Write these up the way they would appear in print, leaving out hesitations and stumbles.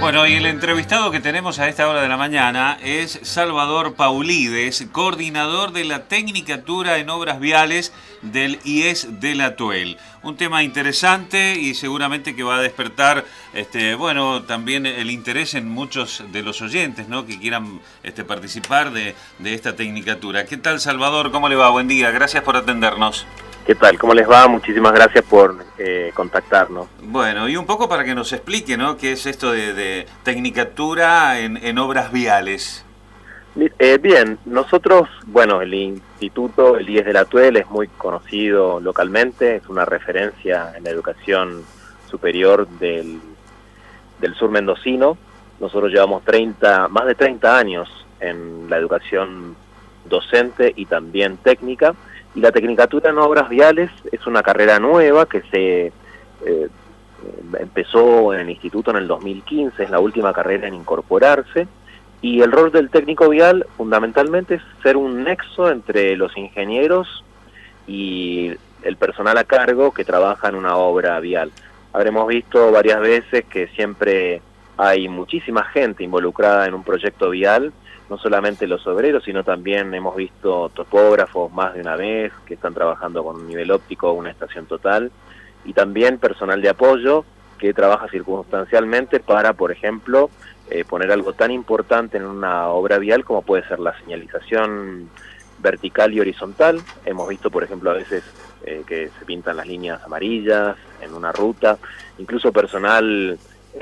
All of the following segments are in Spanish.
Bueno, y el entrevistado que tenemos a esta hora de la mañana es Salvador Paulides, coordinador de la Tecnicatura en Obras Viales del IES de La Tuel. Un tema interesante y seguramente que va a despertar, también el interés en muchos de los oyentes, ¿no?, que quieran participar de esta tecnicatura. ¿Qué tal, Salvador? ¿Cómo le va? Buen día. Gracias por atendernos. ¿Qué tal? ¿Cómo les va? Muchísimas gracias por contactarnos. Bueno, y un poco para que nos explique, ¿no?, qué es esto de tecnicatura en obras viales. Bien, nosotros, el instituto, el IES de La Tuel, es muy conocido localmente, es una referencia en la educación superior del sur mendocino. Nosotros llevamos más de 30 años en la educación docente y también técnica. Y la Tecnicatura en Obras Viales es una carrera nueva que se empezó en el instituto en el 2015, es la última carrera en incorporarse, y el rol del técnico vial fundamentalmente es ser un nexo entre los ingenieros y el personal a cargo que trabaja en una obra vial. Habremos visto varias veces que siempre hay muchísima gente involucrada en un proyecto vial, no solamente los obreros, sino también hemos visto topógrafos más de una vez que están trabajando con un nivel óptico, una estación total, y también personal de apoyo que trabaja circunstancialmente para, por ejemplo, poner algo tan importante en una obra vial como puede ser la señalización vertical y horizontal. Hemos visto, por ejemplo, a veces que se pintan las líneas amarillas en una ruta, incluso personal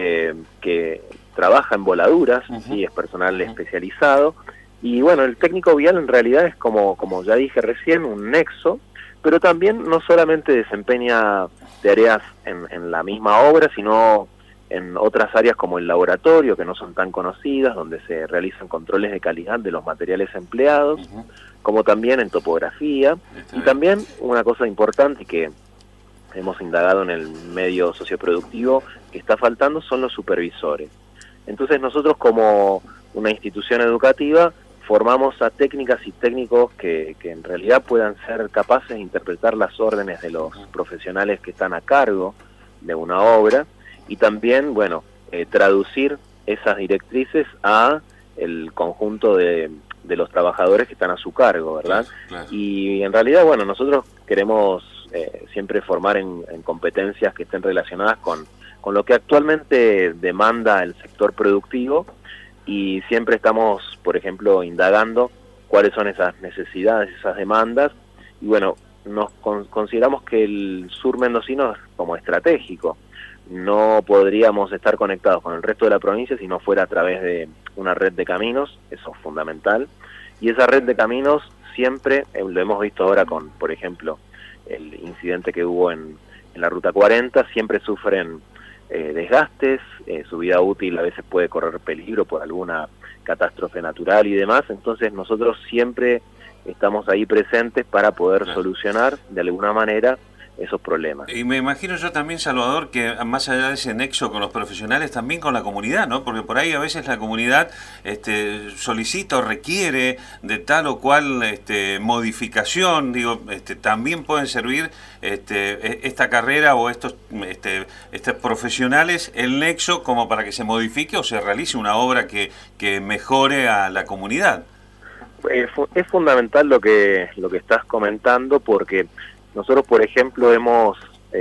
que trabaja en voladuras, sí, es personal especializado. Y bueno, el técnico vial en realidad es como ya dije recién, un nexo, pero también no solamente desempeña tareas en la misma obra, sino en otras áreas como el laboratorio, que no son tan conocidas, donde se realizan controles de calidad de los materiales empleados, como también en topografía. Y también una cosa importante que hemos indagado en el medio socioproductivo que está faltando son los supervisores. Entonces nosotros, como una institución educativa, formamos a técnicas y técnicos que en realidad puedan ser capaces de interpretar las órdenes de los profesionales que están a cargo de una obra y también, traducir esas directrices a el conjunto de los trabajadores que están a su cargo, ¿verdad? Claro. Y en realidad, nosotros queremos siempre formar en competencias que estén relacionadas con lo que actualmente demanda el sector productivo, y siempre estamos, por ejemplo, indagando cuáles son esas necesidades, esas demandas, y nos consideramos que el sur mendocino es como estratégico. No podríamos estar conectados con el resto de la provincia si no fuera a través de una red de caminos, eso es fundamental, y esa red de caminos siempre, lo hemos visto ahora con, por ejemplo, el incidente que hubo en la Ruta 40, siempre sufren desgastes, su vida útil a veces puede correr peligro por alguna catástrofe natural y demás. Entonces nosotros siempre estamos ahí presentes para poder solucionar de alguna manera esos problemas. Y me imagino yo también, Salvador, que más allá de ese nexo con los profesionales, también con la comunidad, ¿no? Porque por ahí a veces la comunidad solicita o requiere de tal o cual modificación. También pueden servir esta carrera o estos profesionales, el nexo, como para que se modifique o se realice una obra que mejore a la comunidad. Es fundamental lo que estás comentando, porque nosotros, por ejemplo, hemos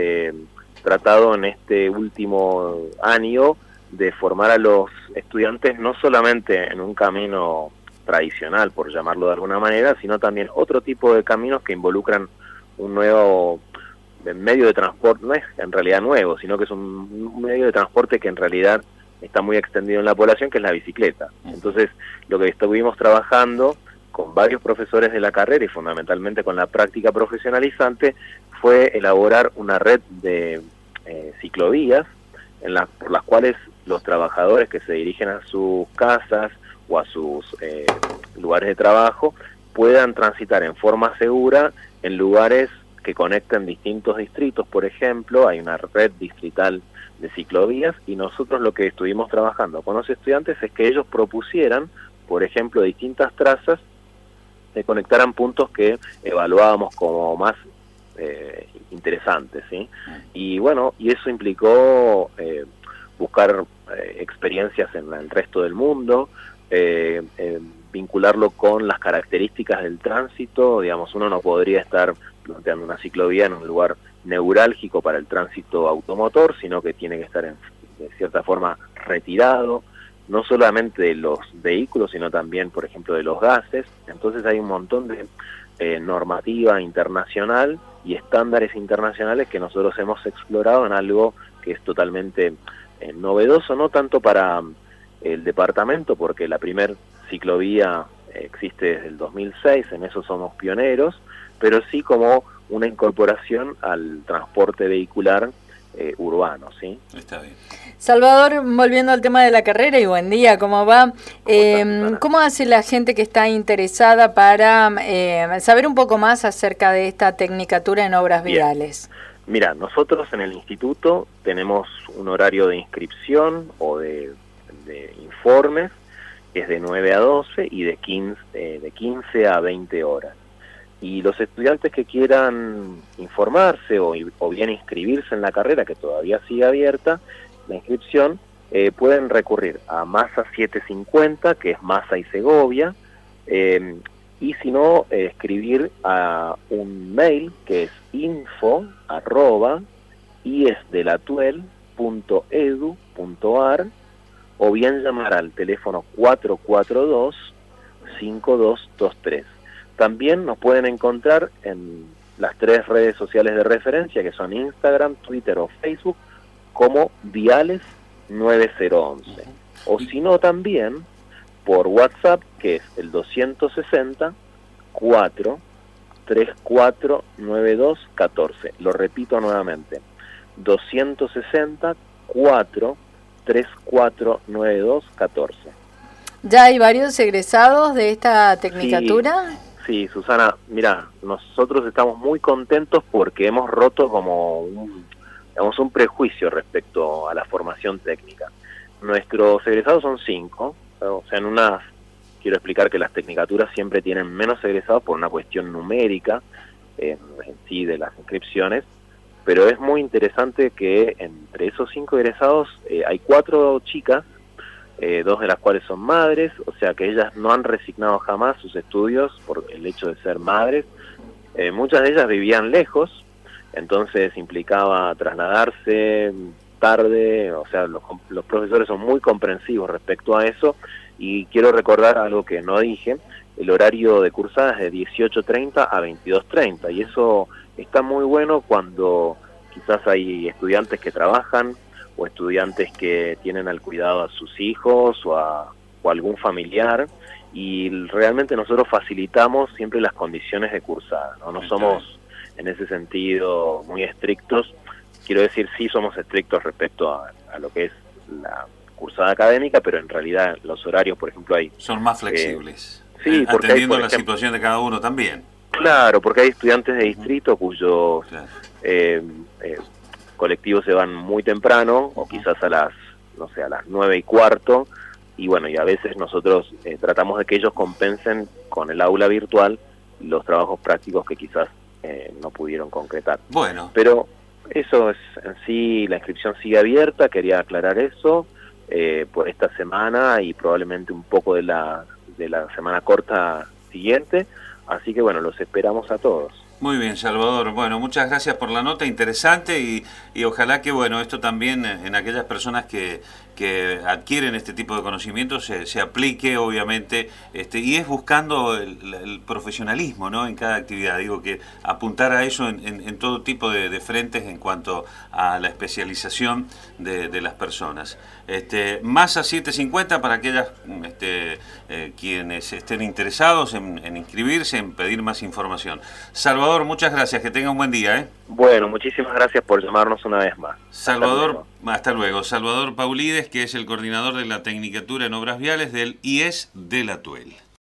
tratado en este último año de formar a los estudiantes no solamente en un camino tradicional, por llamarlo de alguna manera, sino también otro tipo de caminos que involucran un nuevo medio de transporte. No es en realidad nuevo, sino que es un medio de transporte que en realidad está muy extendido en la población, que es la bicicleta. Entonces, lo que estuvimos trabajando con varios profesores de la carrera y fundamentalmente con la práctica profesionalizante fue elaborar una red de ciclovías por las cuales los trabajadores que se dirigen a sus casas o a sus lugares de trabajo puedan transitar en forma segura en lugares que conecten distintos distritos. Por ejemplo, hay una red distrital de ciclovías, y nosotros lo que estuvimos trabajando con los estudiantes es que ellos propusieran, por ejemplo, distintas trazas que conectaran puntos que evaluábamos como más interesantes, ¿sí? Y eso implicó buscar experiencias en el resto del mundo, vincularlo con las características del tránsito. Digamos, uno no podría estar planteando una ciclovía en un lugar neurálgico para el tránsito automotor, sino que tiene que estar de cierta forma retirado, no solamente de los vehículos, sino también, por ejemplo, de los gases. Entonces hay un montón de normativa internacional y estándares internacionales que nosotros hemos explorado en algo que es totalmente novedoso, no tanto para el departamento, porque la primer ciclovía existe desde el 2006, en eso somos pioneros, pero sí como una incorporación al transporte vehicular urbano, ¿sí? Está bien. Salvador, volviendo al tema de la carrera, y buen día, ¿cómo va? ¿Cómo hace la gente que está interesada para saber un poco más acerca de esta tecnicatura en obras viales? Mira, nosotros en el instituto tenemos un horario de inscripción o de informes, que es de 9 a 12 y de 15 a 20 horas. Y los estudiantes que quieran informarse o bien inscribirse en la carrera, que todavía sigue abierta, la inscripción, pueden recurrir a Masa 750, que es Masa y Segovia, y si no, escribir a un mail que es info@iesdelatuel.edu.ar, o bien llamar al teléfono 442-5223. También nos pueden encontrar en las 3 redes sociales de referencia, que son Instagram, Twitter o Facebook, como Viales 9011. O si no, también por WhatsApp, que es el 260 4 34 9214. Lo repito nuevamente, 260 4 34 9214. ¿Ya hay varios egresados de esta tecnicatura? Sí, Susana, mira, nosotros estamos muy contentos porque hemos roto como un prejuicio respecto a la formación técnica. Nuestros egresados son 5, o sea, quiero explicar que las tecnicaturas siempre tienen menos egresados por una cuestión numérica en sí de las inscripciones, pero es muy interesante que entre esos 5 egresados hay 4 chicas, 2 de las cuales son madres, o sea que ellas no han resignado jamás sus estudios por el hecho de ser madres. Muchas de ellas vivían lejos, entonces implicaba trasladarse tarde, o sea, los profesores son muy comprensivos respecto a eso. Y quiero recordar algo que no dije: el horario de cursada es de 18:30 a 22:30, y eso está muy bueno cuando quizás hay estudiantes que trabajan o estudiantes que tienen al cuidado a sus hijos o algún familiar, y realmente nosotros facilitamos siempre las condiciones de cursada, no somos en ese sentido muy estrictos. Quiero decir, sí somos estrictos respecto a lo que es la cursada académica, pero en realidad los horarios, por ejemplo, son más flexibles. Sí, porque atendiendo la situación de cada uno también. Claro, porque hay estudiantes de distrito cuyos colectivos se van muy temprano, o quizás a las 9:15, y bueno, y a veces nosotros tratamos de que ellos compensen con el aula virtual los trabajos prácticos que quizás no pudieron concretar. Bueno. Pero eso es en sí, la inscripción sigue abierta, quería aclarar eso, por esta semana y probablemente un poco de la semana corta siguiente, así que bueno, los esperamos a todos. Muy bien, Salvador. Bueno, muchas gracias por la nota, interesante, y ojalá que bueno, esto también en aquellas personas que adquieren este tipo de conocimientos se aplique, obviamente, y es buscando el profesionalismo, ¿no?, en cada actividad. Digo que apuntar a eso en todo tipo de frentes en cuanto a la especialización de las personas. Masa 750 para aquellas quienes estén interesados en inscribirse, en pedir más información. Salvador, muchas gracias, que tenga un buen día. Bueno, muchísimas gracias por llamarnos una vez más. Salvador, hasta luego. Salvador Paulides, que es el coordinador de la Tecnicatura en Obras Viales del IES de la Tuel.